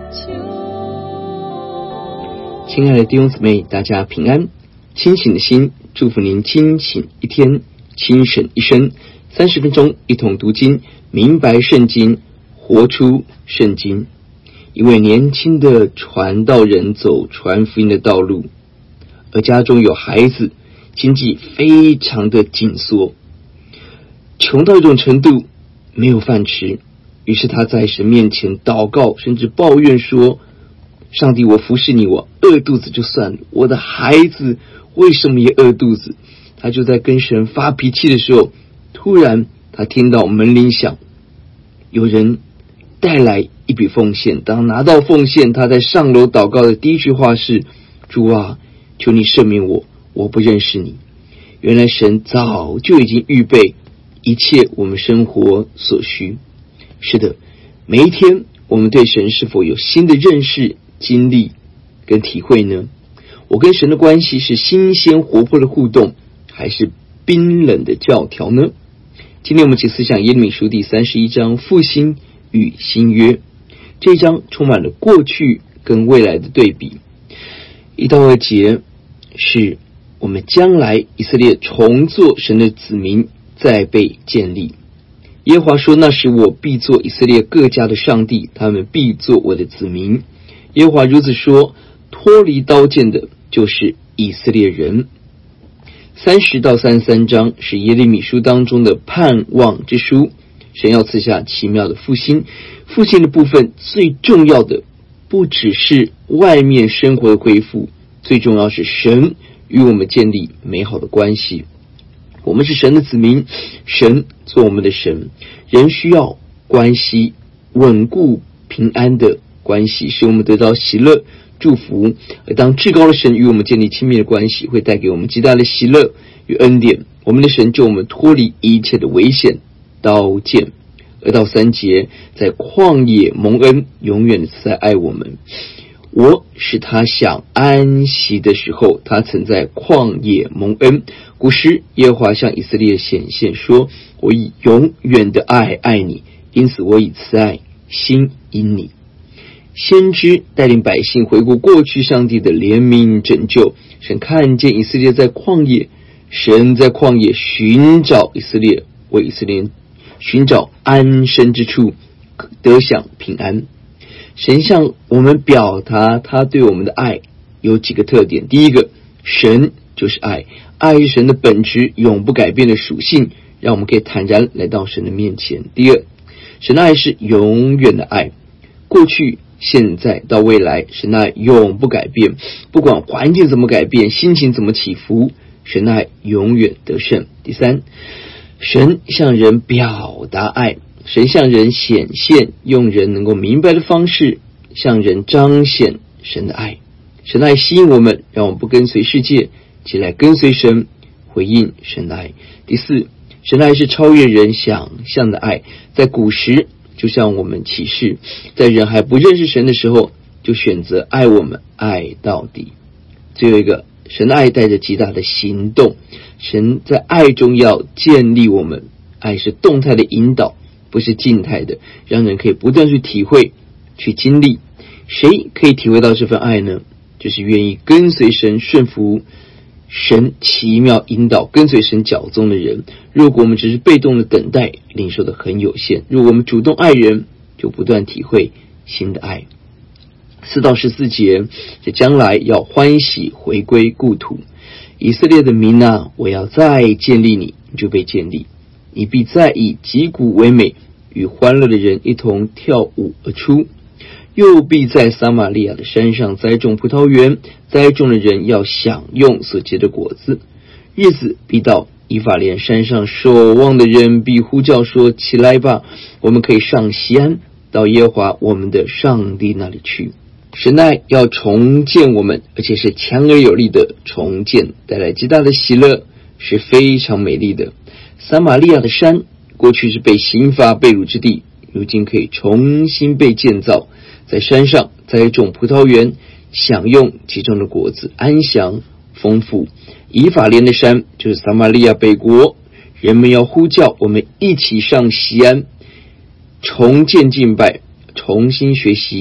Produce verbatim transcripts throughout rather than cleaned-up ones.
亲爱的弟兄姊妹，大家平安。清醒的心，祝福您清醒一天，清醒一生。三十分钟一同读经，明白圣经，活出圣经。一位年轻的传道人走传福音的道路，而家中有孩子，经济非常的紧缩，穷到一种程度，没有饭吃。于是他在神面前祷告，甚至抱怨说，上帝，我服侍你，我饿肚子就算了，我的孩子为什么也饿肚子？他就在跟神发脾气的时候，突然他听到门铃响，有人带来一笔奉献。当拿到奉献，他在上楼祷告的第一句话是，主啊，求你赦免我，我不认识你。原来神早就已经预备一切我们生活所需。是的，每一天我们对神是否有新的认识、经历跟体会呢？我跟神的关系是新鲜活泼的互动，还是冰冷的教条呢？今天我们一起思想耶利米书第三十一章，复兴与新约。这一章充满了过去跟未来的对比。一到二节是我们将来以色列重做神的子民，再被建立。耶和华说，那时我必做以色列各家的上帝，他们必做我的子民。耶和华如此说，脱离刀剑的就是以色列人。三十到三十三章是耶利米书当中的盼望之书，神要赐下奇妙的复兴。复兴的部分最重要的不只是外面生活的恢复，最重要是神与我们建立美好的关系。我们是神的子民，神做我们的神，人需要关系，稳固平安的关系，使我们得到喜乐祝福。而当至高的神与我们建立亲密的关系，会带给我们极大的喜乐与恩典。我们的神救我们脱离一切的危险刀剑。二到三节，在旷野蒙恩，永远的在爱我们。我使他享安息的时候，他曾在旷野蒙恩。古时耶和华向以色列显现说，我以永远的爱爱你，因此我以慈爱心因你。先知带领百姓回顾过去上帝的怜悯拯救，神看见以色列在旷野，神在旷野寻找以色列，为以色列寻找安身之处，得享平安。神向我们表达他对我们的爱有几个特点。第一个，神就是爱，爱是神的本质，永不改变的属性，让我们可以坦然来到神的面前。第二，神的爱是永远的爱，过去现在到未来，神的爱永不改变，不管环境怎么改变，心情怎么起伏，神的爱永远得胜。第三，神向人表达爱，神向人显现，用人能够明白的方式向人彰显神的爱。神的爱吸引我们，让我们不跟随世界，起来跟随神，回应神的爱。第四，神的爱是超越人想象的爱，在古时就像我们启示，在人还不认识神的时候，就选择爱我们，爱到底。最后一个，神的爱带着极大的行动，神在爱中要建立我们，爱是动态的引导，不是静态的，让人可以不断去体会，去经历。谁可以体会到这份爱呢？就是愿意跟随神，顺服神奇妙引导，跟随神脚踪的人。如果我们只是被动的等待，领受的很有限。如果我们主动爱人，就不断体会新的爱。四到十四节，这将来要欢喜回归故土。以色列的民啊，我要再建立你，你就被建立。你必再以击鼓为美，与欢乐的人一同跳舞而出。又必在撒玛利亚的山上栽种葡萄园，栽种的人要享用所结的果子。日子必到，以法莲山上守望的人必呼叫说，起来吧，我们可以上西安，到耶和华我们的上帝那里去。神的爱要重建我们，而且是强而有力的重建，带来极大的喜乐，是非常美丽的。撒玛利亚的山过去是被刑罚被掳之地，如今可以重新被建造，在山上栽种葡萄园，享用其中的果子，安详丰富。以法莲的山就是撒玛利亚北国，人们要呼叫，我们一起上西安，重建敬拜，重新学习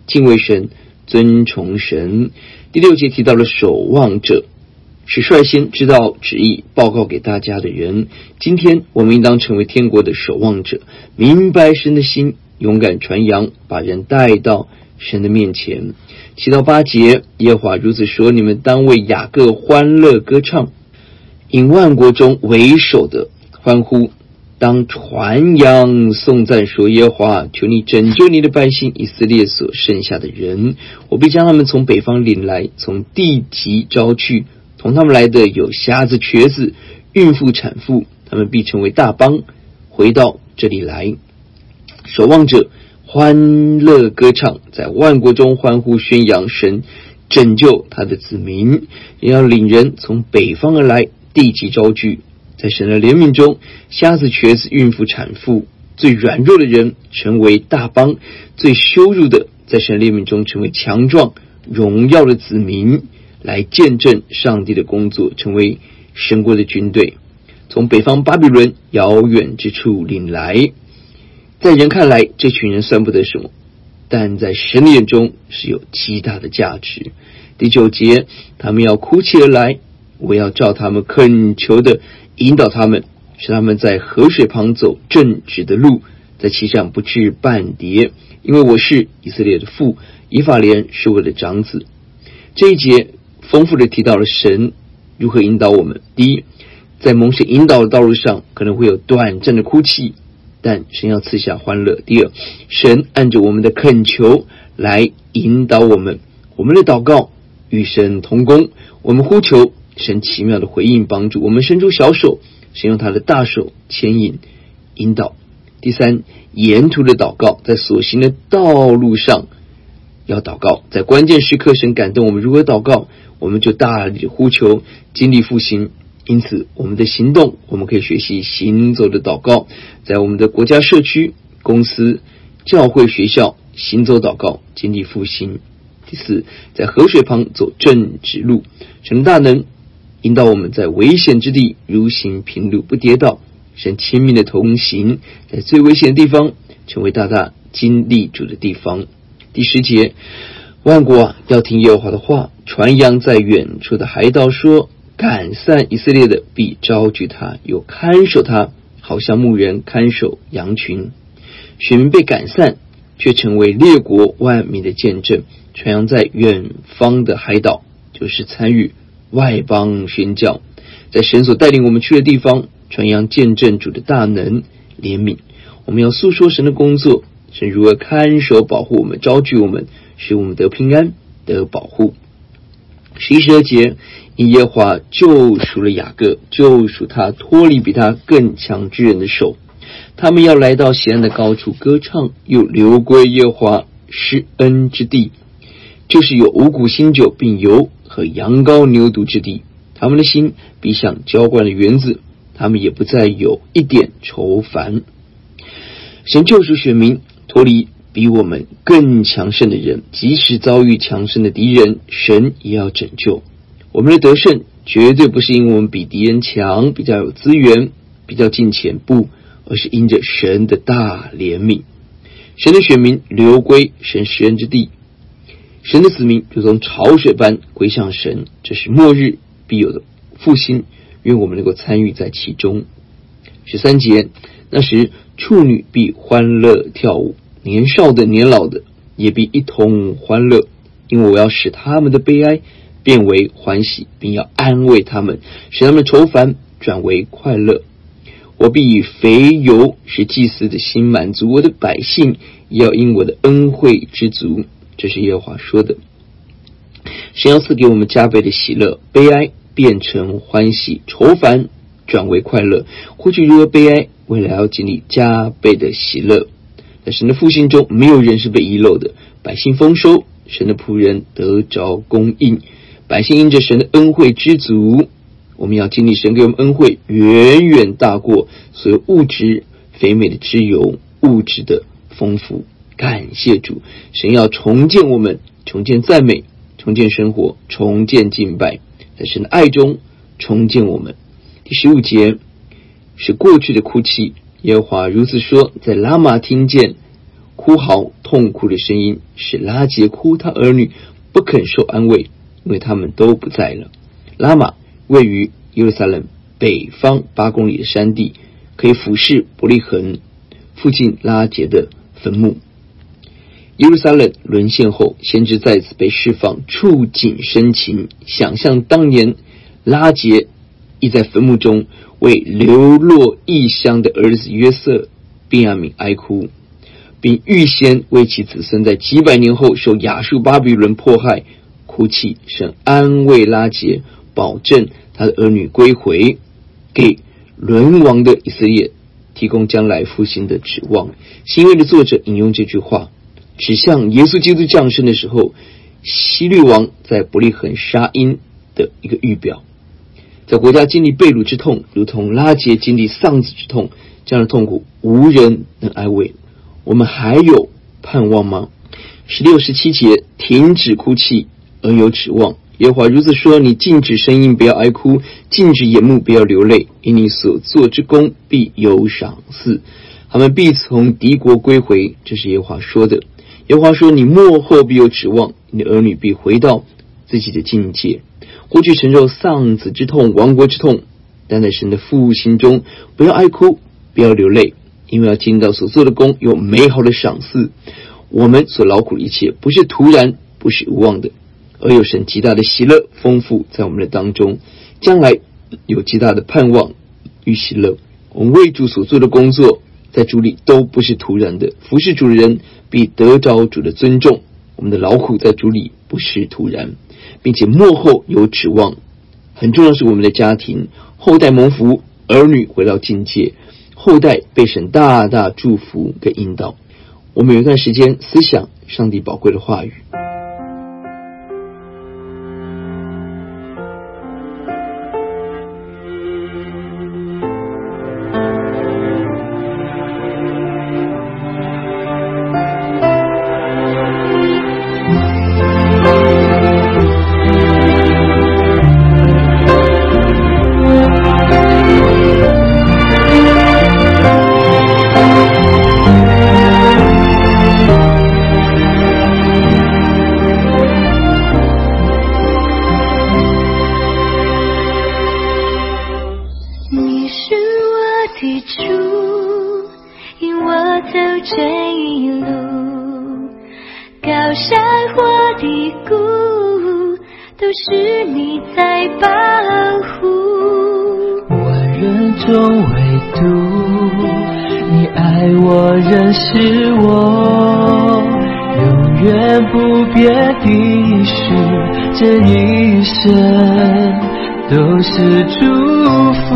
敬畏神，尊崇神。第六节提到了守望者，是率先知道旨意报告给大家的人。今天我们应当成为天国的守望者，明白神的心，勇敢传扬，把人带到神的面前。七到八节，耶和华如此说：你们当为雅各欢乐歌唱，因万国中为首的欢呼，当传扬颂赞说：耶和华，求你拯救你的百姓以色列所剩下的人，我必将他们从北方领来，从地极招去。同他们来的有瞎子、瘸子、孕妇、产妇，他们必成为大邦，回到这里来。守望者欢乐歌唱，在万国中欢呼宣扬神拯救他的子民，也要领人从北方而来，地极招聚。在神的怜悯中，瞎子、瘸子、孕妇、产妇，最软弱的人成为大邦，最羞辱的在神的怜悯中成为强壮荣耀的子民，来见证上帝的工作，成为神国的军队，从北方巴比伦遥远之处领来。在人看来，这群人算不得什么，但在神的眼中是有极大的价值。第九节，他们要哭泣而来，我要照他们恳求的引导他们，使他们在河水旁走正直的路，在其上不致半跌，因为我是以色列的父，以法莲是我的长子。这一节丰富地提到了神如何引导我们。第一，在蒙神引导的道路上可能会有短暂的哭泣，但神要赐下欢乐。第二，神按着我们的恳求来引导我们，我们的祷告与神同工，我们呼求，神奇妙的回应帮助，我们伸出小手，神用他的大手牵引引导。第三，沿途的祷告，在所行的道路上要祷告，在关键时刻神感动我们如何祷告，我们就大力呼求，经历复兴。因此我们的行动，我们可以学习行走的祷告，在我们的国家、社区、公司、教会、学校行走祷告，经历复兴。第四，在河水旁走正直路，神大能引导我们在危险之地如行平路，不跌倒，神亲密的同行，在最危险的地方成为大大经历主的地方。第十节，万国啊，要听耶和华的话，传扬在远处的海岛说，赶散以色列的必招聚他，又看守他，好像牧人看守羊群。选民被赶散，却成为列国万民的见证，传扬在远方的海岛，就是参与外邦宣教，在神所带领我们去的地方，传扬见证主的大能怜悯。我们要诉说神的工作，神如何看守保护我们，招聚我们，使我们得平安得保护。十一十二节，因耶和华救赎了雅各，救赎他脱离比他更强之人的手。他们要来到锡安的高处歌唱，又流归耶和华施恩之地，就是有五谷新酒并油和羊羔牛犊之地。他们的心必像浇灌的园子，他们也不再有一点愁烦。神救赎选民脱离比我们更强盛的人，即使遭遇强盛的敌人，神也要拯救。我们的得胜绝对不是因为我们比敌人强，比较有资源，比较金钱，不，而是因着神的大怜悯。神的选民流归神施恩之地，神的子民如同潮水般归向神，这是末日必有的复兴，愿我们能够参与在其中。十三节，那时处女必欢乐跳舞，年少的年老的也必一同欢乐，因为我要使他们的悲哀变为欢喜，并要安慰他们，使他们愁烦转为快乐。我必以肥油使祭司的心满足，我的百姓也要因我的恩惠知足。这是耶和华说的。神要赐给我们加倍的喜乐，悲哀变成欢喜，愁烦转为快乐。过去如何悲哀，未来要经历加倍的喜乐。在神的复兴中，没有人是被遗漏的，百姓丰收，神的仆人得着供应，百姓因着神的恩惠知足。我们要经历神给我们恩惠远远大过所有物质肥美的脂油，物质的丰富。感谢主，神要重建我们，重建赞美，重建生活，重建敬拜，在神的爱中重建我们。第十五节是过去的哭泣，耶和华如此说，在拉玛听见哭嚎痛哭的声音使拉结哭他儿女不肯受安慰，因为他们都不在了。拉玛位于耶路撒冷北方八公里的山地，可以俯视伯利恒附近拉结的坟墓。耶路撒冷沦陷后，先知再次被释放，触景生情，想象当年拉结亦在坟墓中为流落异乡的儿子约瑟便雅悯哀哭，并预先为其子孙在几百年后受亚述巴比伦迫害哭泣，神安慰拉结，保证他的儿女归回，给沦亡的以色列提供将来复兴的指望。新约的作者引用这句话，指向耶稣基督降生的时候，希律王在伯利恒杀婴的一个预表。在国家经历被掳之痛，如同拉结经历丧子之痛，这样的痛苦无人能安慰，我们还有盼望吗？十六、十七节，停止哭泣，而有指望。耶和华如此说：你禁止声音，不要哀哭；禁止眼目，不要流泪，因你所做之功必有赏赐，他们必从敌国归回。这是耶和华说的。耶和华说：你末后必有指望，你的儿女必回到自己的境界。过去承受丧子之痛、亡国之痛，但在神的复兴中，不要哀哭，不要流泪，因为要听到所做的功有美好的赏赐。我们所劳苦的一切，不是突然，不是无望的，而有神极大的喜乐丰富在我们的当中，将来有极大的盼望与喜乐。我们为主所做的工作，在主里都不是突然的，服侍主的人必得着主的尊重。我们的劳苦在主里不是突然，并且末后有指望。很重要是我们的家庭，后代蒙福，儿女回到境界，后代被神大大祝福跟引导。我们有一段时间思想上帝宝贵的话语。 这一生都是祝福，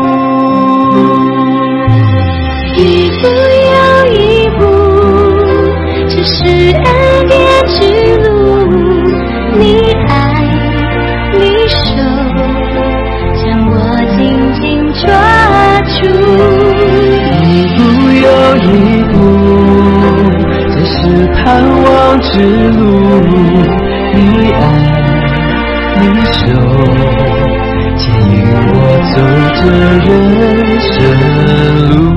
一步又一步，这是恩典之路。你爱，你手将我紧紧抓住， 一步又一步，这是盼望之路。你爱，你手牵引我走这人生路。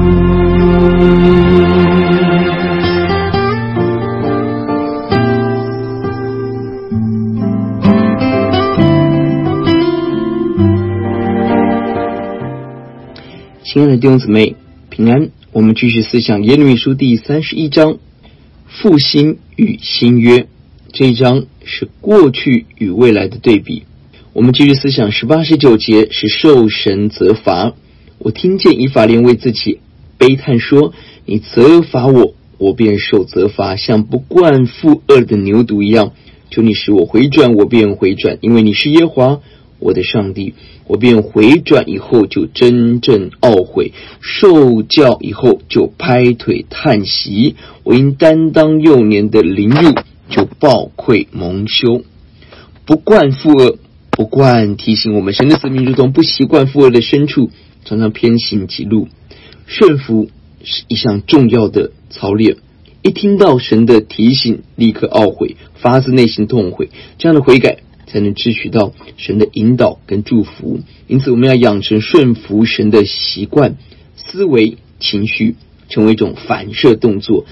亲爱的弟兄姊妹平安，我们继续思想耶利米书第三十一章，复兴与新约。这一章是过去与未来的对比。我们继续思想十八、十九节是受神责罚。我听见以法莲为自己悲叹说：你责罚我，我便受责罚，像不惯负恶的牛犊一样。求你使我回转，我便回转，因为你是耶和华我的上帝。我便回转以后就真正懊悔，受教以后就拍腿叹息。我因担当幼年的凌辱，就抱愧蒙羞。不惯负恶，不惯提醒我们，神的子民如同不习惯负恶的牲畜，常常偏行己路。顺服是一项重要的操练，一听到神的提醒，立刻懊悔，发自内心痛悔，这样的悔改才能支取到神的引导跟祝福。因此我们要养成顺服神的习惯，思维情绪成为一种反射动作，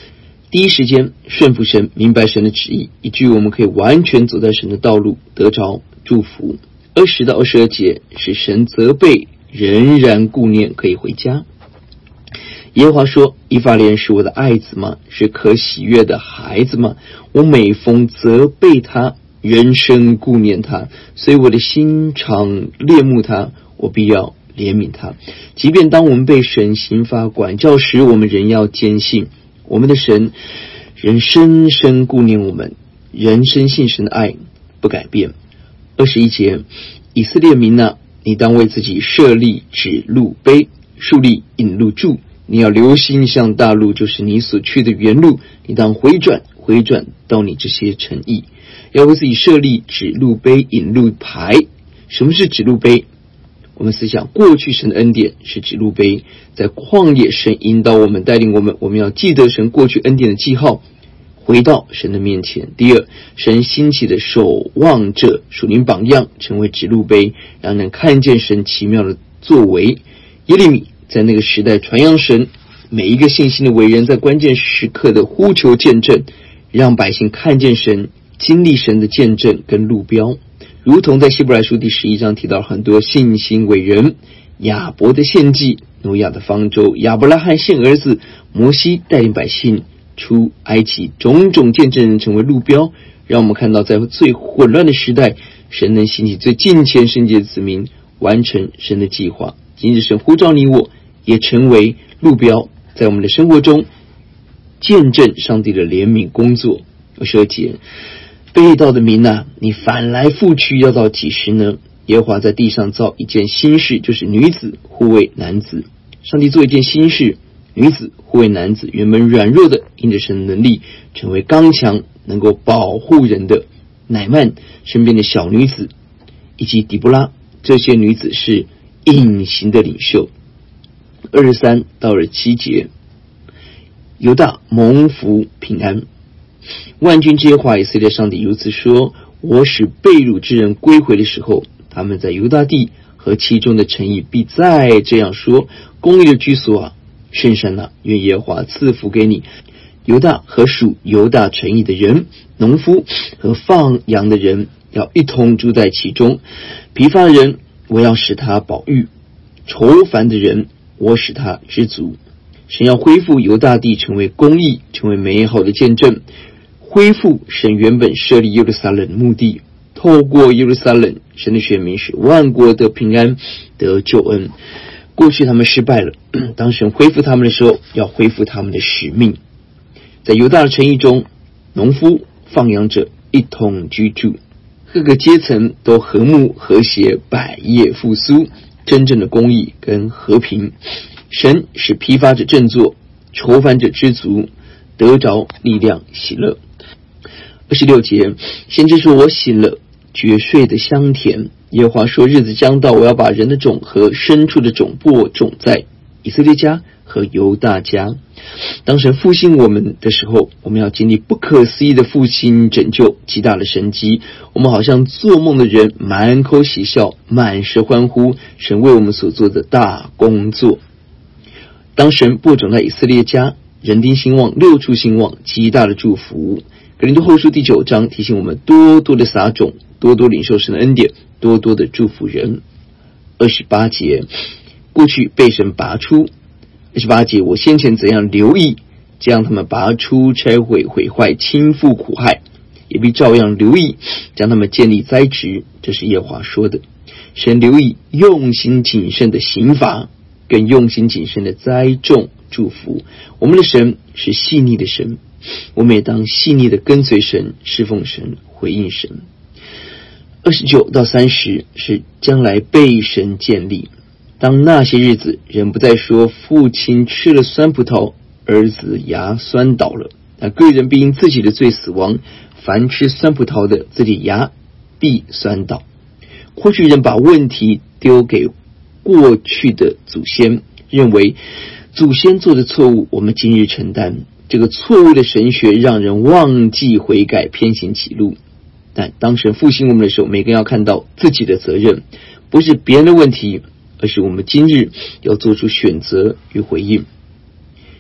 第一时间顺服神，明白神的旨意，以至于我们可以完全走在神的道路，得着祝福。二十到二十二节是神责备，仍然顾念，可以回家。耶和华说：以法莲是我的爱子吗？是可喜悦的孩子吗？我每逢责备他，人生顾念他，所以我的心常恋慕他，我必要怜悯他。即便当我们被神刑罚管教时，我们仍要坚信我们的神仍深深顾念我们，仍深信神的爱不改变。二十一节，以色列民啊，你当为自己设立指路碑，树立引路柱，你要留心向大路，就是你所去的原路，你当回转回转到你这些城邑，要为自己设立指路碑、引路牌。什么是指路碑？我们思想过去神的恩典是指路碑，在旷野神引导我们，带领我们，我们要记得神过去恩典的记号，回到神的面前。第二，神兴起的守望者属灵榜样，成为指路碑，让人看见神奇妙的作为。耶利米在那个时代传扬神，每一个信心的伟人在关键时刻的呼求见证，让百姓看见神，经历神的见证跟路标。如同在希伯来书第十一章提到很多信心伟人，亚伯的献祭，挪亚的方舟，亚伯拉罕献儿子，摩西带领百姓出埃及，种种见证人成为路标，让我们看到在最混乱的时代，神能兴起最敬虔圣洁的子民，完成神的计划。今日神呼召你我，也成为路标，在我们的生活中见证上帝的怜悯工作。二十二节，被盗的民啊，你反来覆去要到几时呢？耶和华在地上造一件新事，就是女子护卫男子。上帝做一件新事，女子护卫男子，原本软弱的，因着神的能力成为刚强，能够保护人的。乃曼身边的小女子以及底波拉，这些女子是隐形的领袖。二十三到二十七节，犹大蒙福平安。万军之耶和华以色列上帝如此说：我使被掳之人归回的时候，他们在犹大地和其中的城邑必再这样说：公义的居所啊，圣山啊，愿耶和华赐福给你。犹大和属犹大城邑的人，农夫和放羊的人要一同住在其中。疲乏的人，我要使他饱飫；愁烦的人，我使他知足。神要恢复犹大地，成为公义，成为美好的见证，恢复神原本设立耶路撒冷的目的。透过耶路撒冷，神的选民使万国得平安，得救恩。过去他们失败了，当神恢复他们的时候，要恢复他们的使命。在犹大的城邑中，农夫放羊者一同居住，各个阶层都和睦和谐，百业复苏，真正的公义跟和平。神使疲乏者振作，愁烦者知足，得着力量喜乐。二十六节，先知说：我醒了，觉睡的香甜。耶和华说：日子将到，我要把人的种和牲畜的种播种在以色列家和犹大家。当神复兴我们的时候，我们要经历不可思议的复兴拯救，极大的神迹。我们好像做梦的人，满口喜笑，满是欢呼神为我们所做的大工作。当神播种在以色列家，人丁兴旺，六处兴旺，极大的祝福。哥林多后书第九章提醒我们，多多的撒种，多多领受神的恩典，多多的祝福人。二十八节，过去被神拔出。二十八节，我先前怎样留意，将他们拔出、拆毁、毁坏、倾覆、苦害，也必照样留意，将他们建立栽植。这是耶和华说的。神留意用心谨慎的刑罚，更用心谨慎的栽种祝福。我们的神是细腻的神，我们也当细腻的跟随神，侍奉神，回应神。二十九到三十是将来被神建立。当那些日子，人不再说父亲吃了酸葡萄，儿子牙酸倒了，那个人必因自己的罪死亡，凡吃酸葡萄的，自己牙必酸倒。过去人把问题丢给过去的祖先，认为祖先做的错误我们今日承担，这个错误的神学让人忘记悔改，偏行己路。但当神复兴我们的时候，每个人要看到自己的责任，不是别人的问题，而是我们今日要做出选择与回应。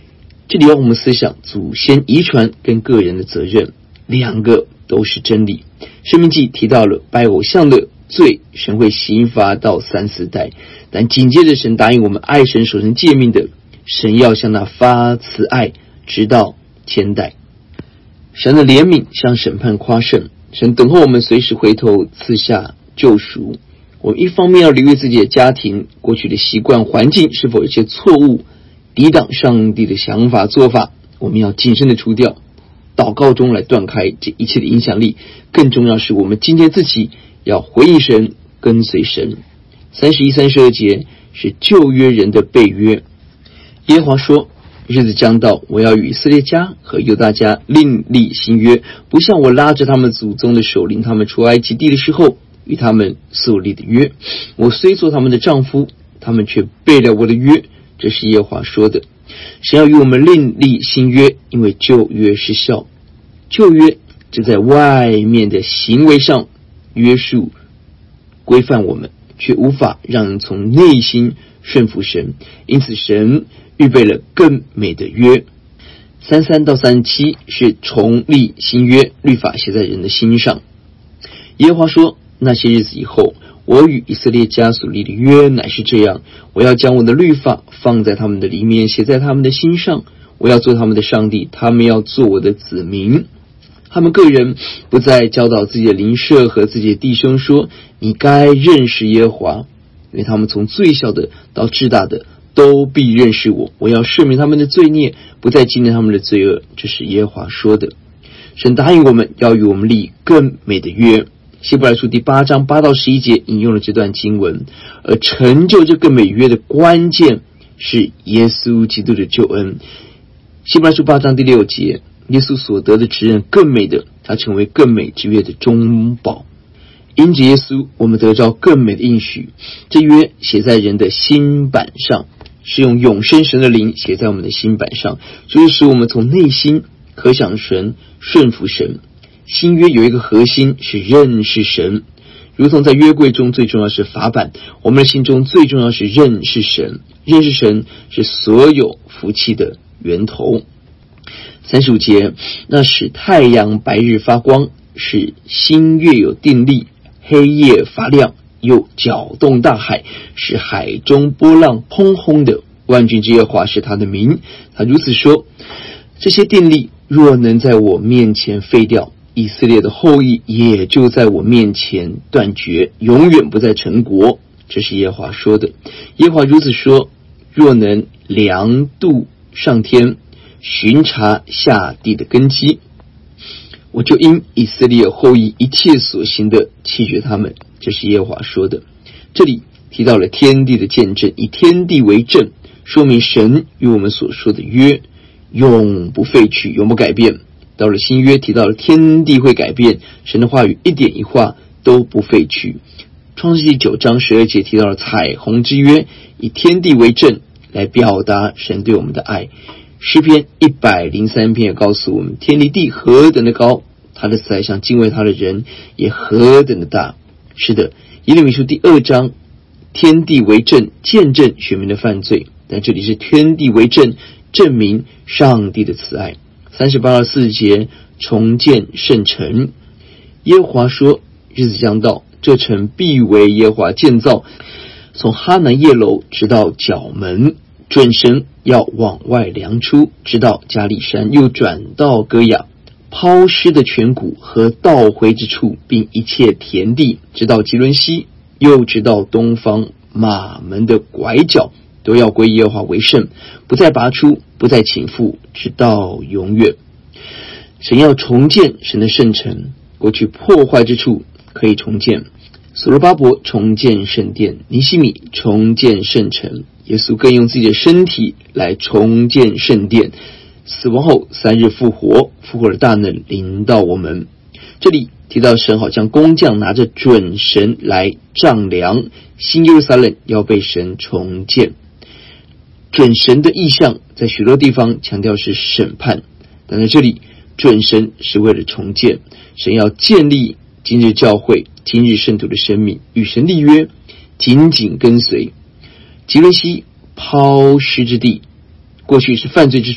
这里要我们思想祖先遗传跟个人的责任，两个都是真理。申命记提到了拜偶像的罪，神会刑罚到三四代，但紧接着神答应我们爱神守神诫命的，神要向他发慈爱，直到千代。神的怜悯向审判夸胜，神等候我们随时回头赐下救赎。我们一方面要留意自己的家庭过去的习惯环境是否有些错误，抵挡上帝的想法做法，我们要谨慎的除掉，祷告中来断开这一切的影响力。更重要是我们今天自己要回应神，跟随神。三十一、三十二节是旧约人的背约。耶和华说，日子将到，我要与以色列家和犹大家另立新约，不像我拉着他们祖宗的手领他们出埃及地的时候与他们所立的约。我虽做他们的丈夫，他们却背了我的约，这是耶和华说的。神要与我们另立新约，因为旧约失效。旧约只在外面的行为上约束规范我们，却无法让人从内心顺服神，因此神预备了更美的约。三十三到三十七是重立新约，律法写在人的心上。耶和华说，那些日子以后，我与以色列家所立的约乃是这样，我要将我的律法放在他们的里面，写在他们的心上，我要做他们的上帝，他们要做我的子民。他们个人不再教导自己的邻舍和自己的弟兄说，你该认识耶和华，因为他们从最小的到至大的都必认识我，我要赦免他们的罪孽，不再纪念他们的罪恶，这是耶和华说的。神答应我们要与我们立更美的约。希伯来书第八章八到十一节引用了这段经文，而成就这更美约的关键是耶稣基督的救恩。希伯来书八章第六节，耶稣所得的指认更美的，他成为更美之约的中保。因着耶稣，我们得着更美的应许。这约写在人的心板上，是用永生神的灵写在我们的心板上，所以使我们从内心可想神，顺服神。新约有一个核心是认识神，如同在约柜中最重要是法版，我们的心中最重要是认识神。认识神是所有福气的源头。三十五节，那使太阳白日发光，使星月有定力，黑夜发亮，又搅动大海，使海中波浪轰轰的。万军之耶和华是他的名。他如此说，这些定力若能在我面前废掉，以色列的后裔也就在我面前断绝，永远不再成国。这是耶和华说的。耶和华如此说，若能量度上天，巡查下地的根基，我就因以色列后裔一切所行的弃绝他们。这是耶和华说的。这里提到了天地的见证，以天地为证，说明神与我们所说的约永不废去，永不改变。到了新约提到了天地会改变，神的话语一点一画都不废去。创世纪九章十二节提到了彩虹之约，以天地为证来表达神对我们的爱。诗篇一百零三篇也告诉我们，天离地何等的高，他的慈爱向敬畏他的人也何等的大。是的，耶利米书第二章，天地为证，见证选民的犯罪，但这里是天地为证，证明上帝的慈爱。三十八到四十节，重建圣城。耶和华说，日子将到，这城必为耶和华建造，从哈南叶楼直到角门，准绳要往外量出，直到加利山，又转到歌雅，抛尸的泉谷和倒回之处，并一切田地，直到吉伦西，又直到东方马门的拐角，都要归耶和华为圣，不再拔出，不再倾覆，直到永远。神要重建神的圣城，过去破坏之处可以重建。所罗巴伯重建圣殿，尼希米重建圣城，耶稣更用自己的身体来重建圣殿，死亡后三日复活，复活的大能临到我们。这里提到神好像工匠拿着准绳来丈量，新耶路撒冷要被神重建。准绳的意象在许多地方强调是审判，但在这里准绳是为了重建。神要建立今日教会、今日圣徒的生命，与神立约，紧紧跟随。吉伦西抛尸之地，过去是犯罪之处，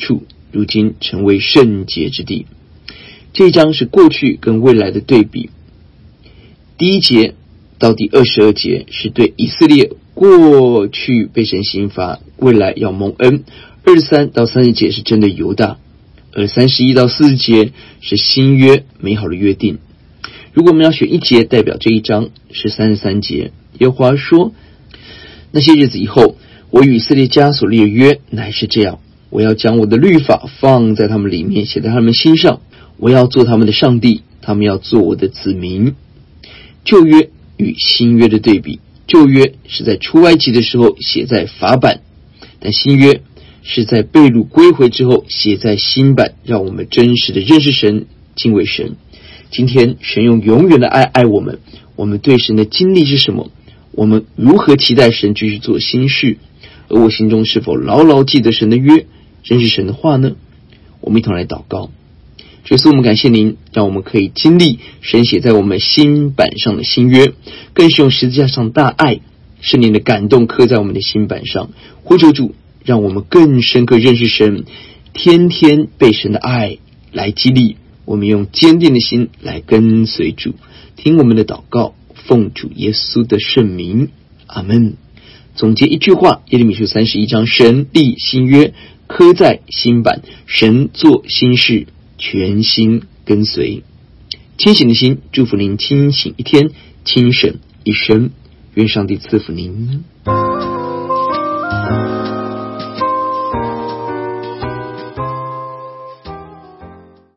如今成为圣洁之地。这一章是过去跟未来的对比。第一节到第二十二节是对以色列过去被神刑罚，未来要蒙恩。二十三到三十节是针对犹大，而三十一到四十节是新约美好的约定。如果我们要选一节代表这一章，是三十三节。耶和华说，那些日子以后，我与以色列家所立的约乃是这样，我要将我的律法放在他们里面，写在他们心上，我要做他们的上帝，他们要做我的子民。旧约与新约的对比，旧约是在出埃及的时候写在法版，但新约是在被掳归回之后写在新版，让我们真实的认识神，敬畏神。今天神用永远的爱爱我们，我们对神的经历是什么？我们如何期待神继续做新事？而我心中是否牢牢记得神的约，认识神的话呢？我们一同来祷告。主耶稣，我们感谢您，让我们可以经历神写在我们心版上的新约，更是用十字架上大爱圣灵的感动刻在我们的心版上。呼求主，让我们更深刻认识神，天天被神的爱来激励，我们用坚定的心来跟随主。听我们的祷告，奉主耶稣的圣名，阿们。总结一句话，耶利米书三十一章，神立新约，刻在新版，神做新事，全心跟随。清醒的心，祝福您清醒一天，清省一生。愿上帝赐福您。